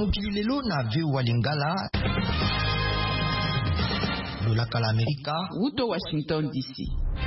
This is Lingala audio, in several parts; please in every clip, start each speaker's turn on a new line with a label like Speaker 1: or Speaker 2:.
Speaker 1: mokili lelo na VOA Lingala. Lolaka la Amerika.
Speaker 2: Uto Washington DC.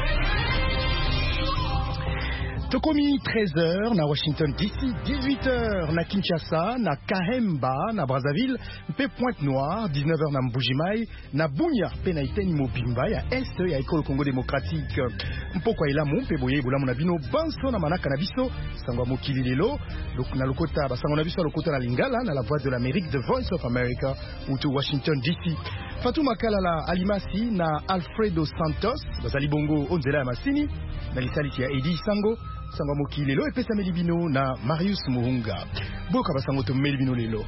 Speaker 3: Tokomi 13h na Washington DC, 18h na Kinshasa, na Kahemba na Brazzaville, mpe Pointe-Noire, 19h na Mbujimai, na Bunia pe na Iteni Mobimba ya Est ya École Congo Démocratique. Mpoko elamu mpe boye bolamu na bino banso na manaka na biso, sangwa mokili lelo, na lokota basango na biso lokota na Lingala na la voix de l'Amérique, The Voice of America, utu Washington DC. Fatou Makalala Alimasi na Alfredo Santos, bazali bongo onzela ya masini, na lisaliti ya Edi Sango. Sangwa mokili lelo epesa melibino na Marius Muhunga. Boka basango to melibino lelo.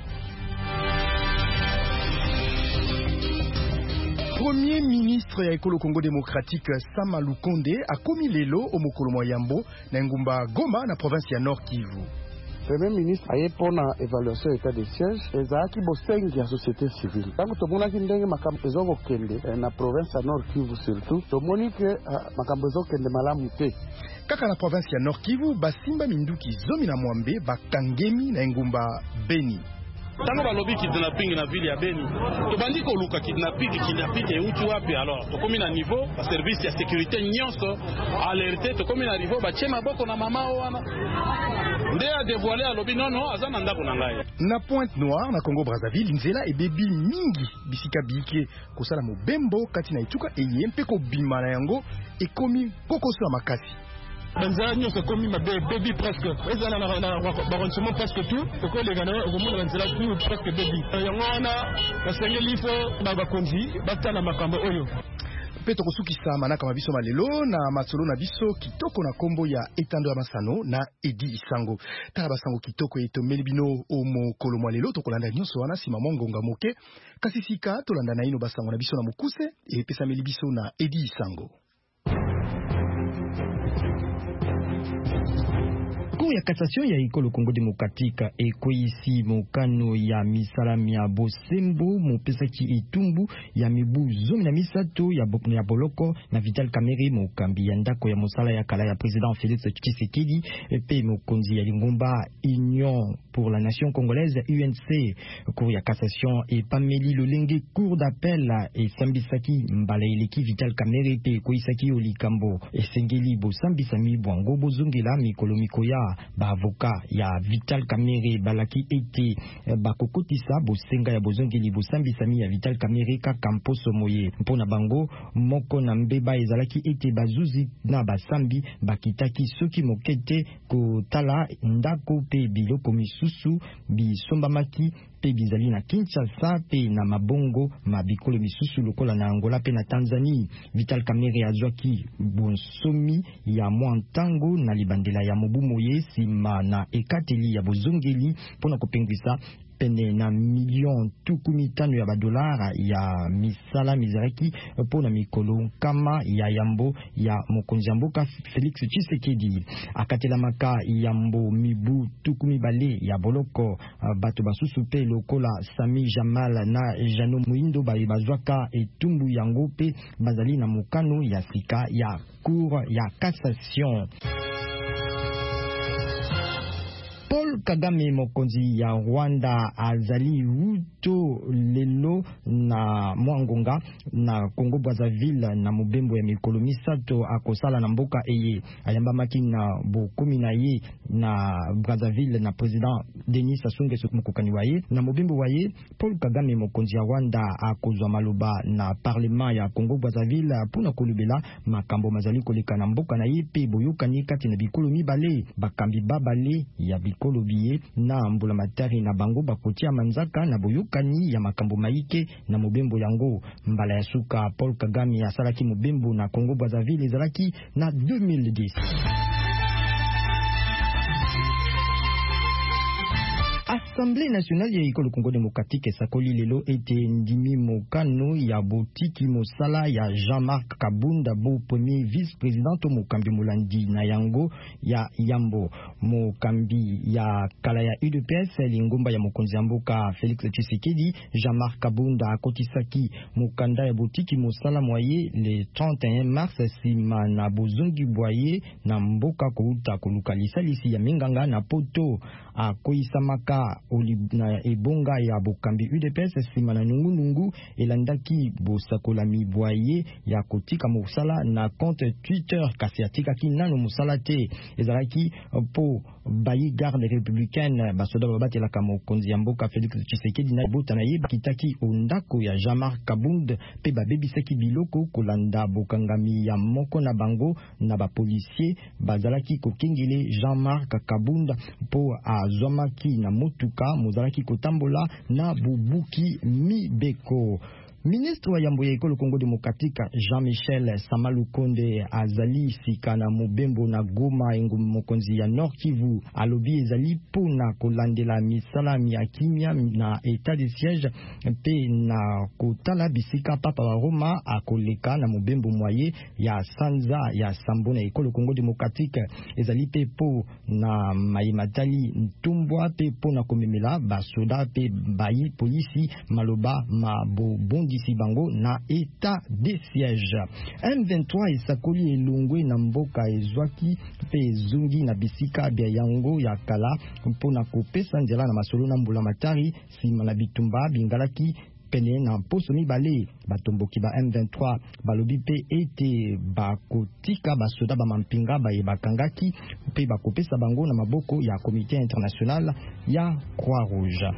Speaker 3: Premier ministre ya Ekolo Congo Démocratique Sama Lukonde a komi lelo au mokolo mwa Yambo na ngumba Goma na province ya Nord Kivu.
Speaker 4: Premier ministre aye pona évaluation état de siège ezalaki bosengi ya société civile. Tango tomonaki ndenge makambo ezokokende na province ya Nord Kivu surtout tomoni ke makambo ezokende malamu te.
Speaker 3: Kaka na province ya Nord Kivu basimba minduki zomi na mwambe bakangemi na ngumba Beni.
Speaker 5: Tango balobi kidnapping na ville ya Beni tobandi koluka kidnapping euti wapi alors tokomi na niveau ba service ya sécurité nyonso alerté tokomi na niveau ba chema boko na mama wana nde a dévoilé alobi non azana ndako na ngai
Speaker 3: na Pointe-Noire na Congo Brazzaville nzela ebebi mingi bisika bike kosala mobembo kati na etuka eye mpe kobima na yango ekomi kokoso ya makasi.
Speaker 6: Banzanyo se komi ma baby presque ezana na baronchement presque tout pourquoi les gars au monde banzela tout presque baby yangona basengeli fo bakonzi batana makambo oyo
Speaker 3: peto kosukisa manaka mabiso malelo na matsolo na biso kitoko na kombo ya etando ya masano na Edi Isango tala basango kitoko etomeli bino omo kolomo lelo tokolanda nyonso wana sima mongonga moke kasi sika tolanda na ino basango na biso na mukuse epesa meli biso na Edi Isango.
Speaker 7: Ya cassation ya Ekolo Congo Démocratique ekoyisi mokano ya misalami ya bosembo mopesaki etumbu ya mibu zomi na misato ya boloko na Vital Kamerhe mokambi ya ndako ya mosala ya kala ya président Félix Tshisekedi pe mokonzi ya lingomba Union pour la Nation Congolaise UNC. Cour ya cassation et pameli lolenge cour d'appel et sambisaki mbala eleki Vital Kamerhe pe koisaki olikambo esengeli bosambisami bwango bozongela mikolo mikoya ba avocat ya Vital Kamerhe balaki ete bakokotisa bosenga ya bozongeli bosambisami ya Vital Kamerhe ka kamposo moye mpona bango moko na mbeba ezalaki ete bazuzi na basambi bakitaki soki mokete kotala ndako pe biloko misusu bisombamaki pe bizali na Kinshasa pe na mabongo mabikolo misusu lokola na Angola pe na Tanzanie. Vital Kamerhe azwaki bonsomi ya mwantango na libandela ya mobu moye sima na ekateli ya bozongeli pona kopengwisa pene na million tukumitano ya badolara ya misala mizaraki pona mikolo kama ya yambo ya mokonzi mboka Félix Tshisekedi akatela maka yambo mibu tukumibale ya boloko bato basusu pe lokola Sami Jamal na Jano Muindo bazwaka etumbu yango pe bazali na mokano ya sika ya cour ya cassation. Paul Kagame mokonzi ya Rwanda azali wuto lelo na mwangonga na Congo Brazzaville na mobembo ya mikolo misato akosala na mboka eye ayamba maki na bokomi na ye na Brazzaville na president Denis Sassou Nguesso mokokani waye na mobembo waye. Paul Kagame mokonzi ya Rwanda akozwa maloba na parlement ya Congo Brazzaville pona kolubela makambo mazali koleka na mboka na ye pe boyokani kati na bikolo mibale bakambi babale ya bikolo biye na mbula matari na bango bakotia manzaka na boyokani ya makambo maike na mobembo yango mbala ya suka. Paul Kagame asalaki mobembo na Congo Brazzaville ezalaki na 2010. Assemblée nationale ya Ekolo Congo Démocratique sakoli lelo ete ndimi mokano ya botiki mosala ya Jean-Marc Kabunda bo premier vice-président to mokambi molandi na yango ya Yambo mokambi ya kala ya UDPS lingomba ya mokonzi mboka Félix Tshisekedi. Jean-Marc Kabunda akotisaki mokanda ya botiki mosala moye le 31 mars sima na bozongi boye na mboka kouta koluka lisalisi ya minganga na poto akoisamaka bisika na ebonga ya bokambi UDPS sima na nungu elandaki bosakola mibwaye ya kotika mosala na compte Twitter kasi atikaki nano mosala te ezalaki po bayi garde républicaine basoda babatelaka mokonzi ya mboka Félix Tshisekedi na botana ye bakitaki ondako ya Jean-Marc Kabund pe babebisaki biloko kolanda bokangami ya moko na bango na bapolisier bazalaki kokengele Jean-Marc Kabund po azwamaki na motuka mozalaki kotambola na bubuki mibeko. Ministre wa yambo ya ekolo Congo Démocratique Jean-Michel Samalukonde azali sika na mobembo na Goma engo mokonzi ya Nord Kivu alobi ezali pona kolandela misala ya kimia na état de siège pe na kotala bisika papa wa Roma akoleka na mobembo moye ya sanza ya sambo na ekolo Congo Démocratique ezali pe po na maimatali ntumbwa pe pona komemela basoda pe bayi polisi maloba mabobondi Bango na état de siège. M23 esakoli elongwe na mboka ezwaki pe zungi na bisika bya yango ya kala mpona kopesa nzela na masolo na mbula matari sima na bitumba bingalaki pene na poso mibale batomboki ba M23 balobi pe ete bakotika basoda bamampinga baye bakangaki pe bakopesa bango na maboko ya Comité international ya Croix-Rouge.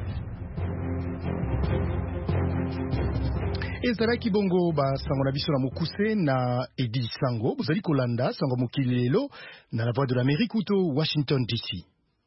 Speaker 3: ezalaki bongo basango na biso na mokuse na Edi Sango bozali kolanda sango mokili lelo na la voix de l'Amérique ou to Washington DC.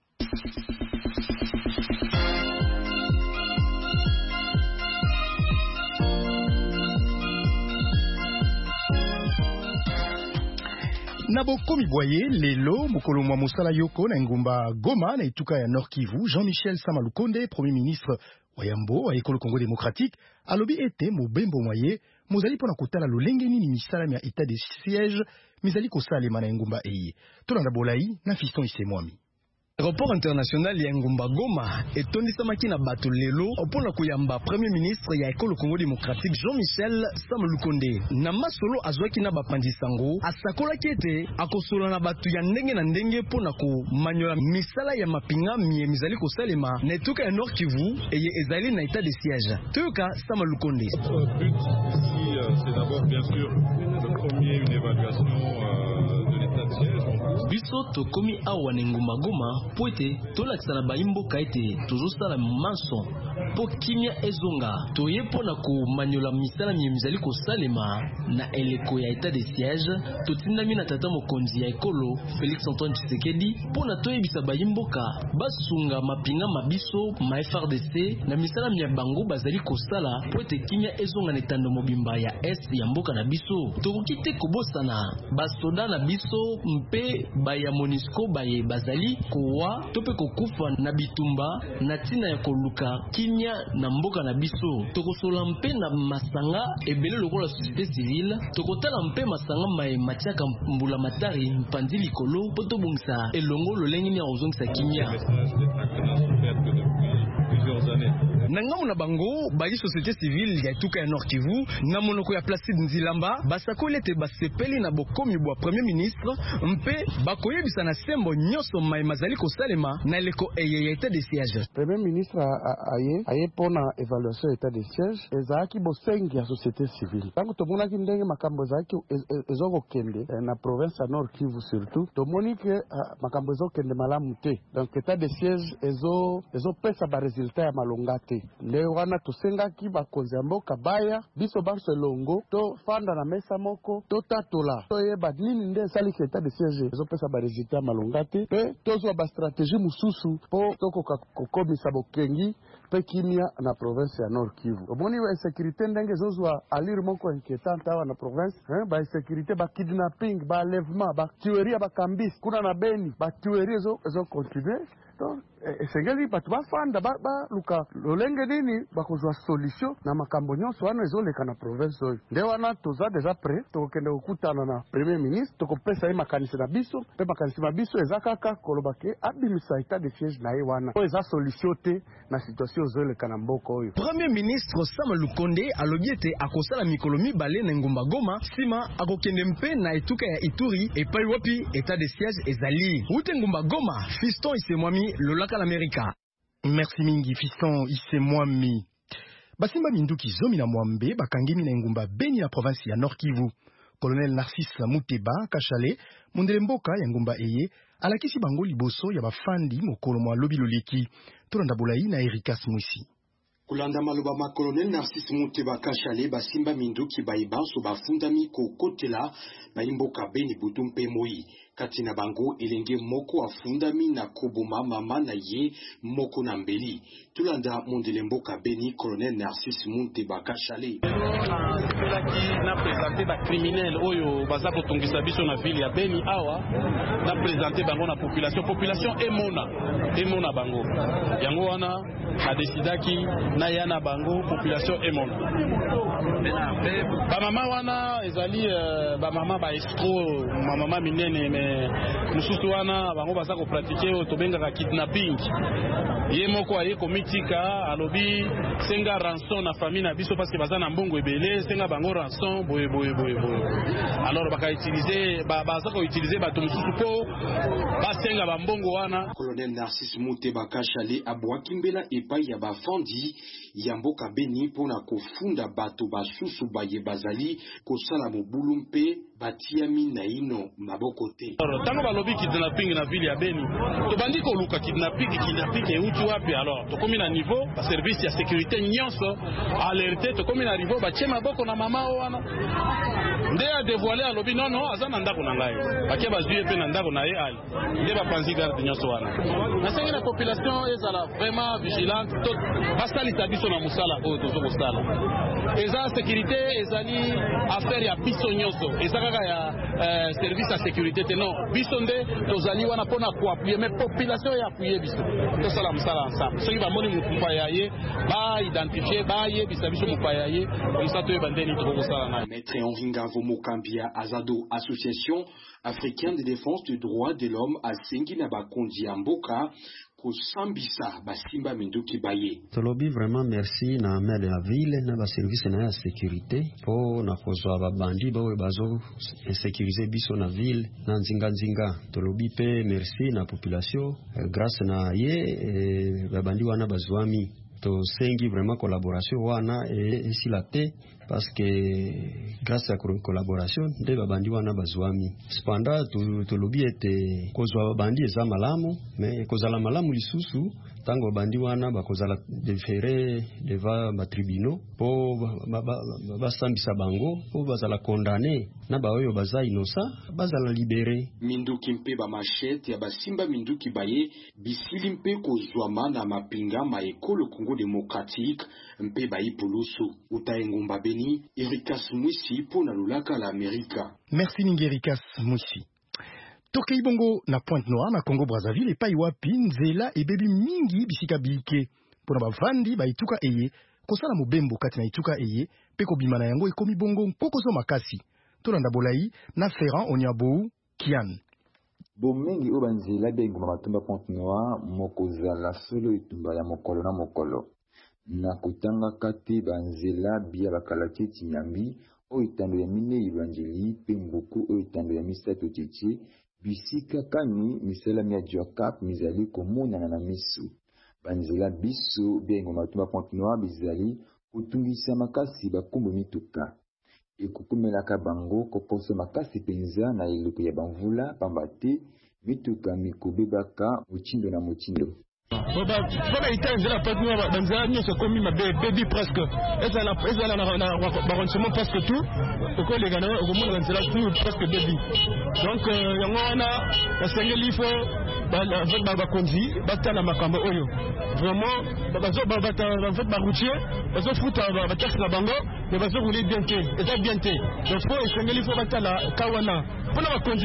Speaker 3: Na bokomi boye lelo mokolo mwa mosala yoko na ngumba Goma na etuka ya Nord Kivu Jean-Michel Samalukonde premier ministre Oyambo wa ekolo Congo Démocratique alobi ete mobembo moye mozali pona kotala lolenge nini misala ya état de siège mizali kosalema na ngumba eye tolanda bolai na Fiston Isemwami.
Speaker 8: Aéroport international ya Ngumba Goma etondisamaki na bato lelo opona kuyamba premier ministre ya ekolo Congo Démocratique Jean-Michel Samalukonde na masolo azwaki na bapandi sango asakolaki ete akosola na bato ya ndenge na ndenge pona ko manyola misala ya mapinga mizali kosalema na etuka ya Nord Kivu eye ezali na état de siège toyoka Samalukonde.
Speaker 9: Notre but ici c'est d'abord bien sûr le premier une évaluation de l'état de siège.
Speaker 10: Biso tokomi awa na Ngumba Goma po ete tolakisa na bayimboka ete tozosala maso po kimia ezonga toye mpona komanyola misala mizali kosalema na eleko ya état de siège totindami na tata mokonzi ya ekolo Félix Antoine Tshisekedi mpona toyebisa bayimboka basunga mapinga mabiso ma FRDC na misala ya bango bazali kosala po ete kimia ezonga na etando mobimba ya est ya mboka na biso tokoki te kobosana basoda na biso mpe baya MONUSCO baye bazali kowa tope kokufa na bitumba na tina ya koluka kimia na mboka na biso tokosola mpe na masanga ebele lokola société civile tokotala mpe masanga maye matiaka mbula matari mpandi likolo po tobongisa elongo lolenge ya ozongisa kimia
Speaker 8: nangamu na bango bayi société civile ya etuka ya Nord Kivu na monoko ya Placide Nzilamba basakoli ete basepeli na bokomi bwa premier ministre mpe bakoyebisa na sembo nyonso mai mazali kosalema na eleko eye ya état de siège.
Speaker 4: Premier ministre aye pona évaluation état de siège ezalaki bosengi ya société civile tango tomonaki ndenge makambo ezalaki ezokokende na province ya Nord Kivu surtout tomoni ke makambo ezokende malamu te donc état de siège ezopesa baresultat ya malonga te nde wana tosengaki bakonzi ya mboka baya biso baso elongo tofanda na mesa moko totatola toyeba nini nde esaliki état de siège ezopesa baresultat ya malonga te mpe tozwa bastratégie mosusu mpo tokoka kokomisa bokengi mpe kimia na province ya Nord Kivu. Omoni wa insécurité ndenge ezozwa allure moko inquiétante awa na province bainsécurité bakidnapping baenlèvement batuerie ya bakambisi kuna na Beni batuerie ezocontinue esengeli bato bafanda baluka lolenge nini bakozwa solution na makambo nyonso wana ezoleka na province oyo nde wana toza deja prêt tokokende kokutana na premier ministre tokopesa ye makanisi na biso mpe makanisi na biso eza kaka koloba ke abimisa état de siège na ye wana oyo eza solution te na situation ezoleka na mboka oyo.
Speaker 8: Premier ministre Samalukonde alobi ete akosala mikolo mibale na Ngumba Goma sima akokende mpe na etuka ya Ituri epai wapi état de siège ezali ute Ngumba Goma Fiston Isemwami Lola l'Amérique.
Speaker 3: Merci mingi fiston ise mwami. Basimba minduki zomi na mwambe bakangemi na engumba Beni na province ya Nord Kivu. Colonel Narcisse Muteba Kachale mundele mboka ya ngumba eye alakisi bango liboso ya bafandi mokolo mwa lobi loleki. Tolanda bolai na Erikas Mwisi.
Speaker 11: Kulanda maloba ma Colonel Narcisse Muteba Kachale basimba minduki baibanso bafundami kokotela baimboka Beni butumpe moi. Katina bango elenge moko afundami na koboma mama na ye moko na mbeli. Tulanda mondele mboka Beni Colonel Narcisse Muteba Kachale.
Speaker 5: Na présenter ba criminel oyo baza kotongisa biso na ville ya Beni awa na présenter bango na population emona bango. Yango wana a décidaki na yana bango population emona. Ba mama wana ezali ba mama ba escroc mama minene me mususu wana bango baza ko pratiquer to benga kidnapping. Ye moko aye komitika alobi senga rançon na famille na biso parce que baza na mbongo ebele senga bango rançon boye. Alors baka utiliser baza ko utiliser bato mususu po basenga ba mbongo wana.
Speaker 11: Colonel Narcisse Muteba Kachale abwakimbela epai ya bafandi ya mboka Beni pona kofunda bato basusu baye bazali kosala mobulu mpe batiami na ino maboko te.
Speaker 5: Tango balobi kidnapping na ville ya Beni to bandi ko luka kidnapping euti wapi alors to komi na niveau ba service ya sécurité nyonso alerté to komi na niveau ba chema boko na mama wana nde a dévoiler alobi non azana ndako na ngai bakia bazui pe na ndako na ye ali nde ba panzi garde nyonso wana na sengi na population ezala vraiment vigilante to basali tabiso na musala o to zo sala eza sécurité ezali affaire ya biso nyonso ezaka ya service ya sécurité te non biso nde tozali wana pona ko appuyer mais population ya appuyer biso to sala musala ensemble soki ba moni mukupa ya ye ba identifier ba ye bisabiso mupa ya ye comme ça to bandeni to ko sala na
Speaker 11: Maître Henri Ngavo Mokambia Azado Association africaine de défense du droit de l'homme à Sengi na bakondi ya mboka kosambisa basimba minduki baye.
Speaker 12: Tolobi vraiment merci na maire de la ville na ba service na ya sécurité po na kozwa ba bandi bawe bazo sécuriser biso na ville na nzinga. Tolobi pe merci na population grâce na ye ba bandi wana bazwami. To sengi vraiment collaboration wana et si la te parce que grâce à collaboration de babandi wana bazwami cependant to lobi ete kozwa bandi eza malamu mais kozala malamu lisusu tango bandi wana bakozala déféré devant ba tribunaux po basambisa bango po bazala condamné na baoyo baza innocent bazala libéré.
Speaker 11: Minduki mpe ba machete ya basimba minduki baye bisili mpe kozwama na mapinga ma ekolo Congo démocratique mpe bayi pulusu utaengumba Beni. Erikas Mwisi po na lulaka la Amerika.
Speaker 3: Merci mingi Erikas Mwisi. Tokei bongo na Pointe-Noire na Congo Brazzaville epai wapi nzela ebebi mingi bisika bilike pona bavandi baituka eye kosala mobembo kati na ituka eye pe kobima na yango ekomi bongo nkokozo makasi. Tolanda bolai na Ferrand Onyabou Kian.
Speaker 13: Bomengi oyo banzela benguma batumba Pointe-Noire mokozala solo itumba ya mokolo na mokolo na kutanga kati banzela bia bakalati tinyambi oyo itando ya mine Evangelie pe mbuku oyo itando ya misato tete bisika kani misala mia Jokap mizali komonana na misu banzela biso benguma batumba Pointe-Noire bizali kutungisa makasi bakumbu mituka ekukumelaka bango koposo makasi penza na eloko ya banvula pambate mituka mikobebaka mochindo na mochindo.
Speaker 6: Baba itanzela Pointe-Noire banzela nyonso komi mabebi presque ezala na barrondissement presque tout oko legana okomona banzela tout presque bebi donc yango wana basengeli ifo bakonzi batala makambo oyo vraiment baroutier bazofuta bataxe na bango mais bazorouler bien te eza bien te donc po esengeli ifo batala kawana mpona bakonzi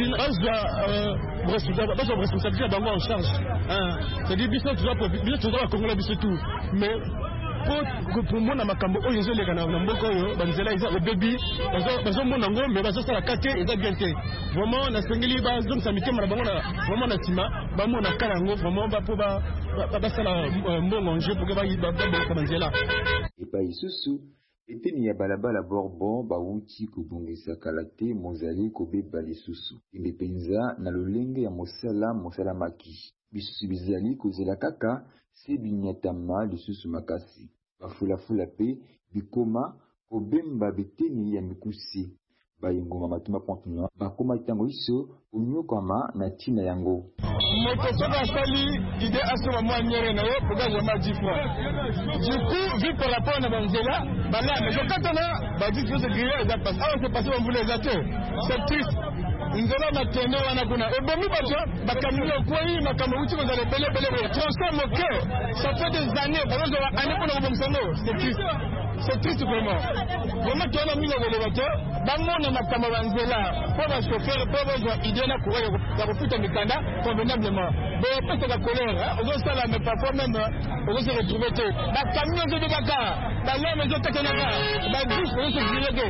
Speaker 6: bazwa responsabilité ya bango en charge c'est-à-dire biso toza bakongola biso tout mais pour mona makambo oyo ezoleka na mboka oyo banzela eza obebi bazomona yango mais bazosala kate eza bien te vraiment nasengeli bazongisa mitema na bango vraiment na nsima bamona kala yango vraiment po basala mbongo nje poke baboloka banzela
Speaker 13: epai susu eteni ya balabala borbo bawuti kobongisa kala te mozali kobeba lisusu imbe penza na lolenge ya mosala maki bisusu bizali kozela kaka sebinyatama lisusu makasi bafulafula pe bikoma kobemba beteni ya mikusi bayingoma matumba Pointe-Noire bakoma tango iso unyokama na tina yango
Speaker 6: moto soka asali ide asoma mwa nyere na yo poga jama difra du coup vu par rapport na banzela bala mais katana ba dit que ce grillage est passé c'est passé on voulait zater c'est triste nzela matendo wana kuna ebomi bato bakamilo kwai makambo uti kozale bele transforme au cœur ça fait des années parce que année pour le bomsano c'est triste vraiment tu as mis le bateau bamona makambo banzela pour ba chauffeur pour ba idée na courir ya kupita mikanda convenablement mais pas de la colère on ça là mais parfois même on se retrouver tout ba camion de baka ba l'homme de Katanaka ba bus on se griller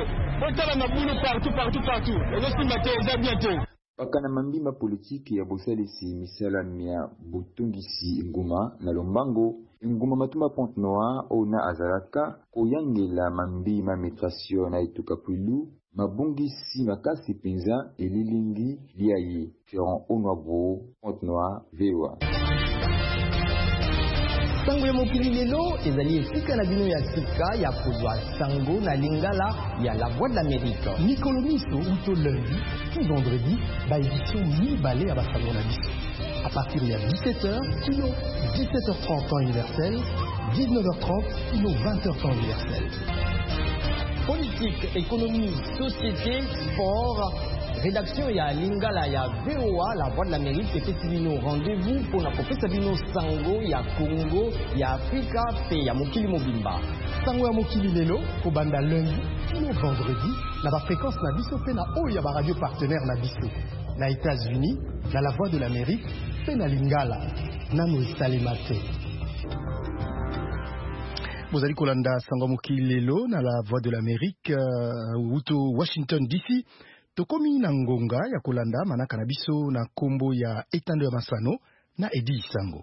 Speaker 13: bakana mambimba politiki ya bosalisi misala mia botungisi nguma na lombango nguma matumba Pointe-Noire ona azalaka koyangela mambima migration na etuka kwilu mabungisi makasi penza elilingi liayi Ferrand Onwabo Pointe-Noire VOA.
Speaker 14: Sango ya mokili lelo ezali esika na bino ya sika ya kozwa sango na lingala ya La Voix de l'Amérique.
Speaker 3: Mikolo miso uto lundi, puis vendredi, ba édition mi-balé à basango na biso. À partir de 17h, kilo 17h30 temps universel, 19h30, kilo 20h temps universel.
Speaker 14: Politique, économie, société, sport. Rédaction ya lingala ya VOA La Voix de l'Amérique et bino rendez-vous pour na kopesa bino sango ya Congo ya Afrika pe ya mokili mobimba.
Speaker 3: Sango ya mokili lelo ko banda lundi kino vendredi na ba fréquence na biso pe na oyo ya ba radio partenaire na biso na États-Unis na La Voix de l'Amérique pe na lingala nano esalemate. Bozali kolanda sango mokili lelo na La Voix de l'Amérique uto Washington DC. Tokomi na ngonga ya kolanda manaka na biso na kombo ya etando ya masano na Edi Sango.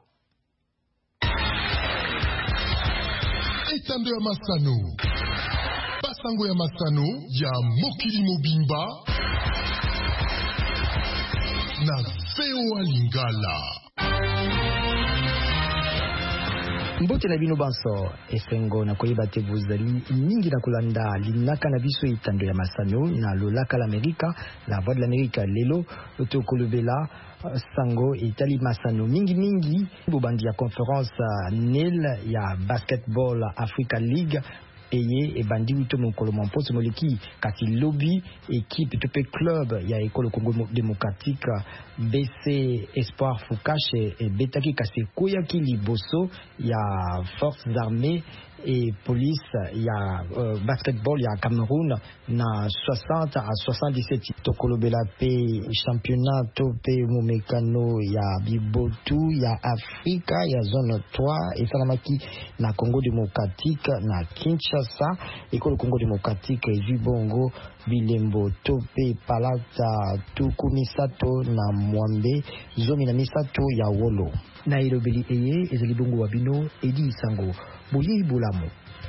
Speaker 15: Etando ya masano. Basango ya masano ya mokili mobimba na VOA Lingala.
Speaker 7: Mbote na bino banso esengo na koyeba te bozali mingi na kolanda linaka na biso etando ya masano na lolaka l'Amérique La Voix de l'Amérique lelo tokolobela sango etali masano mingi bobandi ya conférence NEL ya Basketball Africa League eye ebandi wito mokolo mposo moleki kati lobby équipe tope club ya ekolo Congo démocratique BC Espoir Fukache et betaki kasi koyaki liboso ya forces armées et police ya basketball ya Cameroun na 60 à 77 tokolobela pe championnat tope momekano ya bibotu ya Afrika ya zone 3 et salamaki na Congo démocratique na Kinshasa ekolo Congo démocratique Jubongo Bilembo tope palata tukumisato na Mwambe zomi na misato ya Wolo na ilobeli eye ezali bongo wa bino Edi Sango Boye Bolamu.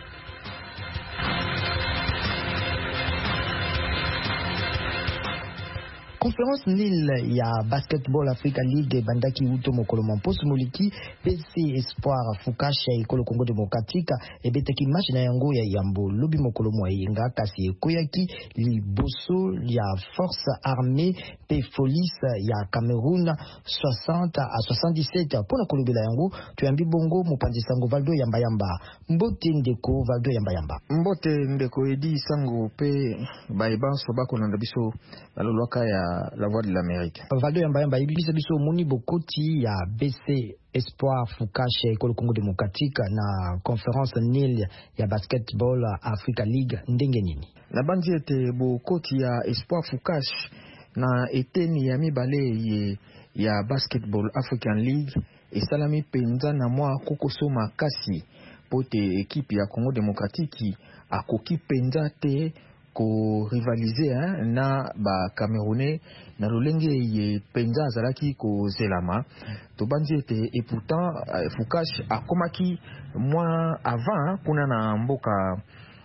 Speaker 7: Conférence NIL ya Basketball Africa League bandaki uto mokolo mposo moliki PC Espoir Fukache ekolo Congo démocratique ebetaki match na yango ya yambo lobi mokolo moyenga kasi ekoyaki liboso ya force armée pe police ya Cameroun 60 à 77 pona kolobela yango tuyambi bongo mopanzi sango Valdo Yamba mbote ndeko Valdo Yamba
Speaker 16: mbote ndeko Edi Sango pe baibanso bakolanda biso balolwaka ya La Voix de l'Amérique.
Speaker 7: Valdo Yamba ibisa biso moni bokoti ya BC Espoir Fukache ekolo Congo démocratique na conférence NIL ya Basketball Africa League ndenge nini.
Speaker 16: La bandi ete bokoti ya Espoir Fukache na eteni ya mibale ya Basketball African League esalami penza na mwa kokoso makasi pote ekipe ya Congo démocratique akoki penza te ko rivaliser na ba Camerounais na lolenge ye penza azalaki ko zelama to banzi ete et pourtant Fukache akomaki moins avant kuna na mboka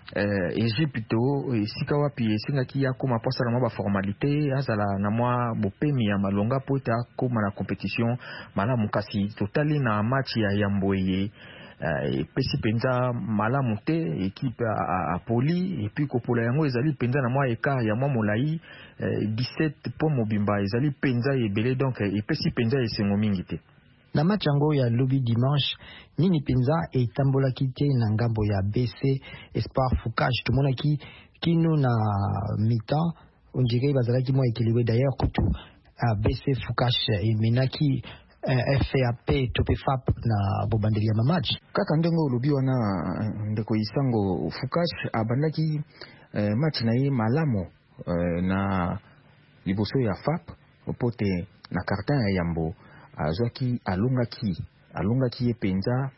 Speaker 16: Egypte esika wapi esengaki akoma posa na mwa formalité azala na mwa bopemi ya malonga po ete akoma na compétition malamu kasi totali na match ya Yamboye epesi penza malamu te équipe a poli et puis kopola yango ezali penza na mwa écart ya mwa molai 17 po mobimba ezali penza ebele donc epesi penza esengo mingi te.
Speaker 17: Na match yango ya lobi dimanche nini penza etambolaki te na ngambo ya BC Espoir Foucache tomonaki kino na mi-temps on dirait bazalaki mwa équilibré d'ailleurs kutu BC Foucache emenaki FAP tope FAP na bobandeli ya match
Speaker 16: kaka ndengo olobi wana ndeko Isango Foucache abandaki match na ye malamu na liboso ya FAP pote na carton ya Yambo azwaki alongaki ye penza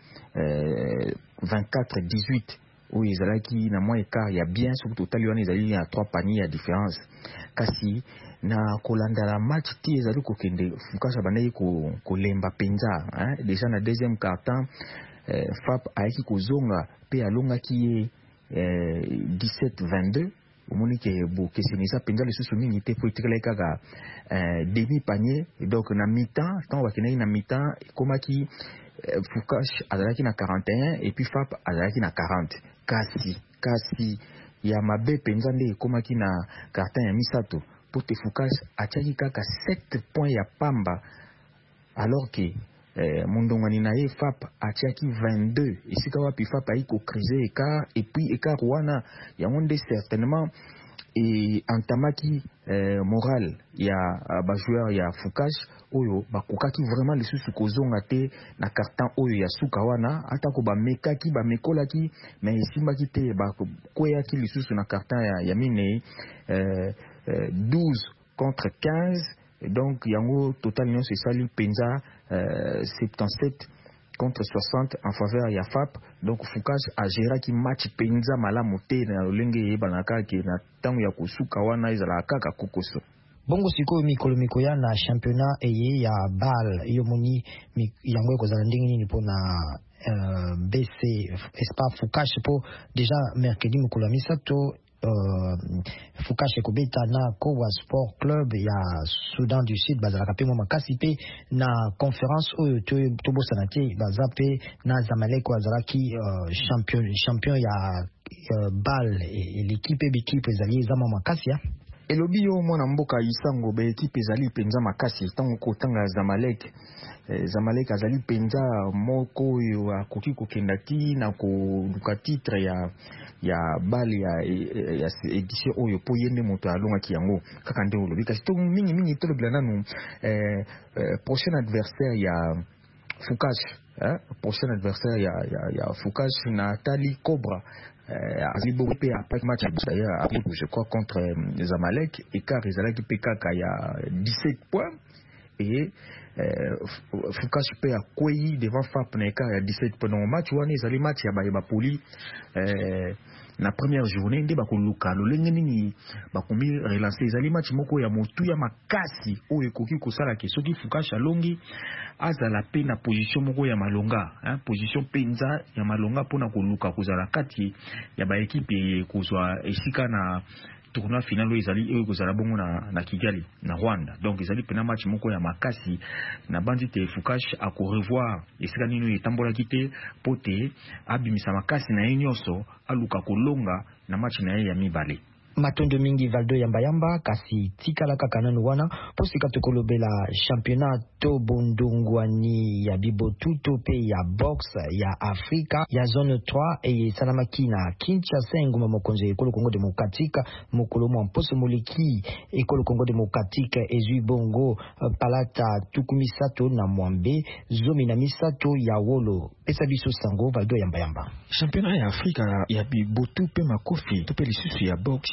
Speaker 16: 24-18 oyo ezalaki na mwa écart ya bien soki totali wana ezali ya 3 paniers ya différence kasi na kolanda la match ti ezali kokende Foucache abandaki kolemba penza déjà na deuxième carton FAP ayaki kozonga pe alongaki ye 17-22 omoni ke bokeseni eza penza lisusu mingi te po etikala kaka demi panier donc na mi-temps ntango bakendaki na mi-temps ekomaki Foucache azalaki na 41 et puis FAP azalaki na 40 kasi ya mabe penza nde ekomaki na carton ya misato po te Foucache atiaki kaka 7 points ya pamba alors que mondongani na ye FAP atiaki 22 esika wapi FAP ayi kokrize écart et puis écart wana yango nde certainement entamaki moral ya bajoueur ya Foucache oyo bakokaki vraiment lisusu kozonga te na carton oyo ya suka wana atako bamekolaki mais esimbaki te bakweyaki lisusu na carton ya minei 12-15 donc yango total nyonso esali penza 77 contre 60 en faveur ya FAP donc Foucache agéraki match penza malamu te na lolenge yebanaka ke na tango ya kosuka wana ezala kaka kokoso.
Speaker 17: Bongo sikoyo mikolo mikoya na championnat eye ya BAL yo moni yango ekozala ndenge nini mpona BC Espoir Foucache po déjà mercredi mikolo ya misato Foucache kobeta na Kowa Sport Club ya Soudan du Sud bazalaka pe makasi pe na conférence oyo tobosana te baza pe na Zamalek azalaki champion ya BAL l'équipe ezali ezama makasi ya
Speaker 16: elobi yo mwana mboka Isango be équipe ezali penza makasi tango kotanga Zamalek azali penza moko oyo akoki kokenda ti na koluka titre ya BAL ya édition oyo po yende moto alongaki yango kaka nde olobi kasi to mingi tolobela nanu prochain adversaire ya Foucache prochain adversaire ya Foucache na Tali Cobra après match d'ailleurs je crois contre Zamalek écart ezalaki pe kaka ya 17 points et Foucache pe akwei devant FAP na écart ya 17 points dans match wana ezali match ya ba poli na première journée nde bakoluka lolenge nini bakomi relancer ezali match moko ya motu ya makasi oyo ekoki kosala ke soki Foucache alongi azala pe na position moko ya malonga position penza ya malonga pona koluka kozala kati ya ba équipe kozwa esika na tournoi final ezali oyo kozala bongo na Kigali na Rwanda donc ezali pena match moko ya makasi na bandi te Foucache ako revoir esika nino etambolaki te pote abimisa makasi na ye nyonso aluka kolonga na match na ye ya mibale
Speaker 17: matondo mingi Valdo yamba kasi tikala kaka nanu wana posika tokolobela championnat to bondongwani ya bibotuto pe ya box ya Afrika ya zone 3 et salamaki na Kinshasa ngoma mokonzo ekolo Congo démocratique mokolo mo mposo moleki ekolo Congo démocratique ezui bongo palata tukumisato na mwambe zomi na misato ya wolo pesa biso sango Valdo yamba
Speaker 16: championnat ya Afrika ya bibotu pe makofi to pe lisusu ya box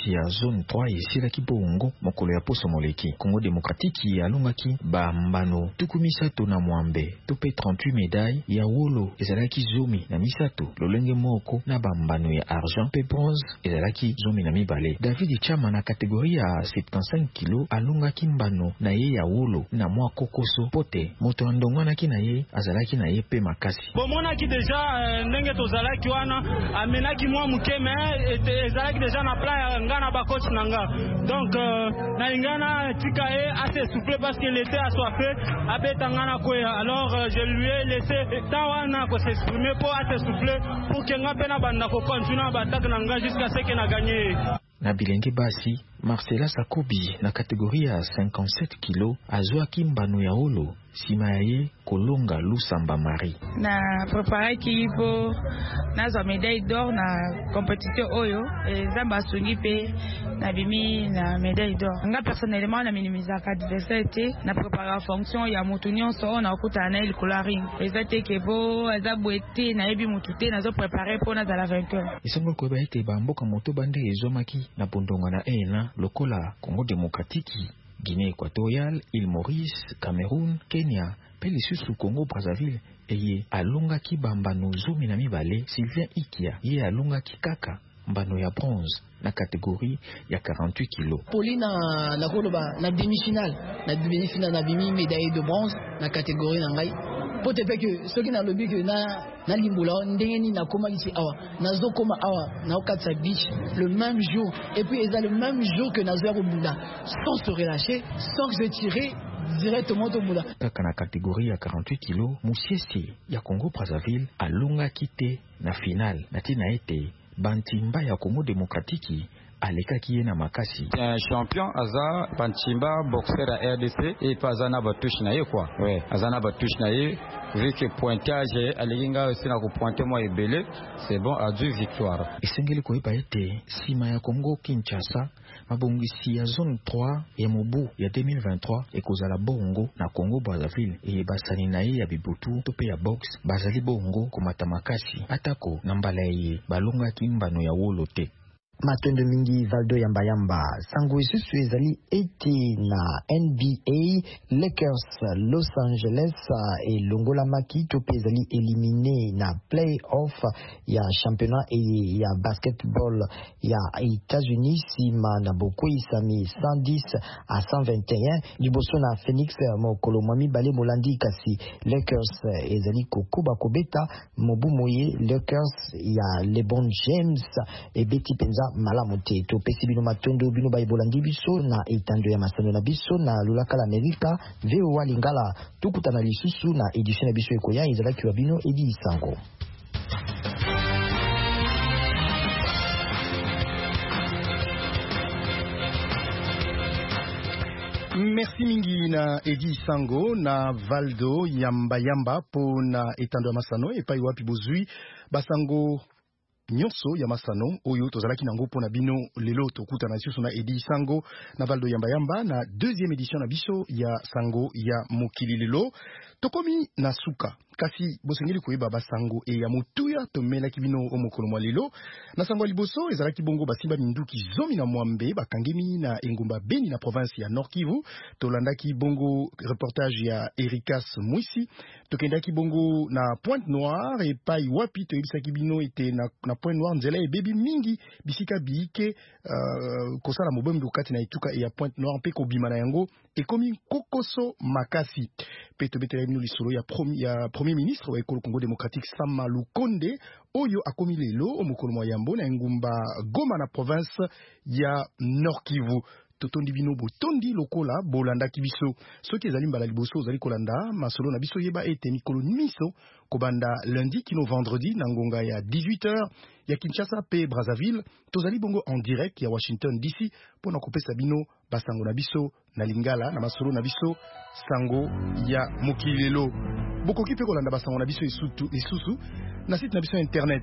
Speaker 7: kati ya zone 3 esilaki bongo mokolo ya poso moleki. Congo démocratique alongaki bambano tukumisato na mwambe to pe 38 médailles ya wolo ezalaki zomi na misato lolenge moko na bambano ya argent pe bronze ezalaki zomi na mibale. David Chama na kategorie ya 75 kilo alongaki mbano na ye ya wolo na mwa kokoso pote moto andongwanaki na ye azalaki na ye pe makasi.
Speaker 18: Bomonaki deja ndenge tozalaki wana amenaki mwa mukeme ezalaki deja na plan nga na bacoach na nga. Donc na ingana tika e assez soufflé parce qu'il était assoiffé abetanga na koya. Alors je lui ai laissé tawana ko s'exprimer pour assez souffler pour que nga pena banda ko continuer batak na nga jusqu'à ce que na gagné.
Speaker 7: Na bilenge basi Marcela Sakobi na kategorie ya 57 kilo azwaki mbano ya olo sima ya ye kolonga Lusamba Marie.
Speaker 2: Na préparé kipo nazo médaille d'or na compétition oyo zamba sungi pe na bimi na médaille d'or. Nga personnellement na minimisaka adversité na préparer fonction ya mutunyon so na okutana il coloring. Ezate kebo azabwete na ebi mutute nazo préparer pour na za la vainqueur.
Speaker 7: Isongo ko ba ete ba mboka moto bande ezomaki na pondonga na ena lokola Congo démocratique, Guinée équatoriale, île Maurice, Cameroun, Kenya, pe lisusu Congo Brazzaville eye alongaki bambano zomi na mibale. Sylvain Ikia ye alongaki kaka mbano ya bronze na catégorie ya 48 kilo.
Speaker 19: Paulina na koloba na demi-finale na bimi médaille de bronze na catégorie na ngai. Pour te faire que ceux qui n'ont le but que na limbola ndengeni na koma ici awa nazo koma awa na okatsa beach le même jour et puis ils ont le même jour que nazo ya Bunda sans se relâcher sans se tirer directement au Bunda.
Speaker 7: Kaka na catégorie ya 48 kilo Musiesi ya Congo Brazzaville alonga kite na finale na tina ete Bantimba ya Congo démocratique alekaki ye na makasi.
Speaker 20: Champion aza Bantimba boxeur à RDC et pas azana batouche na ye quoi. Ouais, azana batouche na ye vu que pointage alinga aussi na ko pointer moi ebele, c'est bon à deux victoires.
Speaker 7: Esengeli ko eba ete sima ya Congo Kinshasa mabongisi ya zone 3 ya mobu ya 2023 ekozala bongo na Congo Brazzaville e basani na ye ya bibutu to pe ya box bazali bongo komata makasi atako na mbala ye balonga kimbano ya wolo te.
Speaker 17: Matondo mingi Valdo Yamba sango isusu ezali ete na NBA Lakers Los Angeles et Longola Maki tope ezali éliminé na play-off ya championnat et ya basketball ya États-Unis sima na boko isami 110 à 121 liboso na Phoenix mokolo mami bale molandi kasi Lakers ezali kokuba kobeta mobu moye Lakers ya LeBron James et Betty Penza malamu te topesi bino matondo bino bayibolandi biso na etando ya masano na biso na lulaka la Amerika VOA Lingala tukutana lisusu na edition na biso ekoya ezalaki wa bino Edi Isango.
Speaker 3: Merci mingi na Edi Sango na Valdo Yamba po na etando ya masano epai wapi bozui basango nyonso ya masano oyo tozalaki nango pona bino lelo tokutana lisusu na Edi Sango na Valdo Yamba na deuxième édition na biso ya sango ya mokili lelo tokomi na suka kasi bosengeli koyeba basango e ya motuya tomelaki bino omokolo mwa lelo na sango liboso ezalaki bongo basimba minduki zomi na mwambe bakangemi na engumba Beni na province ya Nord Kivu tolandaki bongo reportage ya Erikas Mwisi tokendaki bongo na Pointe Noire e pai wapi toyebisaki bino ete na Pointe Noire nzela ebebi mingi bisika biike kosala mobembo kati na etuka e ya Pointe Noire mpe kobima na yango ekomi kokoso makasi pe tobetela bino lisolo ya premier ministre wa ekolo Congo démocratique Sama Lukonde oyo akomi lelo omokolo mwa yambo na engumba Goma na province ya Nord Kivu totondi bino botondi lokola bolanda kibiso soki ezali mbala liboso ozali kolanda masolo na biso yeba ete mikolo miso kobanda lundi kino vendredi na ngonga ya 18h ya Kinshasa pe Brazzaville tozali bongo en direct ya Washington DC pona kopesa bino basango na biso na lingala na masolo na biso sango ya mokilelo bokoki pe kolanda basango na biso isusu na site na biso internet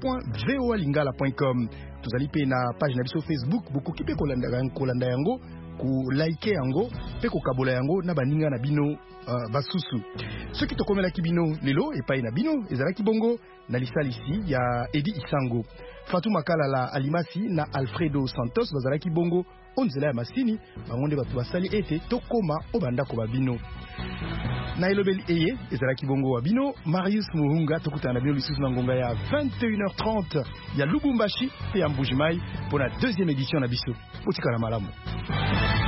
Speaker 3: www.voalingala.com tozali pe na page na biso Facebook bokoki pe kolanda yango ku like yango pe ko kabola yango na baninga na bino basusu. Soki tokomelaki bino lelo epai na bino ezalaki bongo na lisalisi ya Edi Isango, Fatou Makalala Alimasi na Alfredo Santos bazalaki bongo onzela ya masini bangonde batu basali ete tokoma obandako babino. Na elobeli eye ezalaki bongo wa bino Marius Muhunga tokutana na bino lisusu na ngonga ya 21h30 ya Lubumbashi pe ya Mbujimai pour la deuxième édition na biso. Otikala malamu.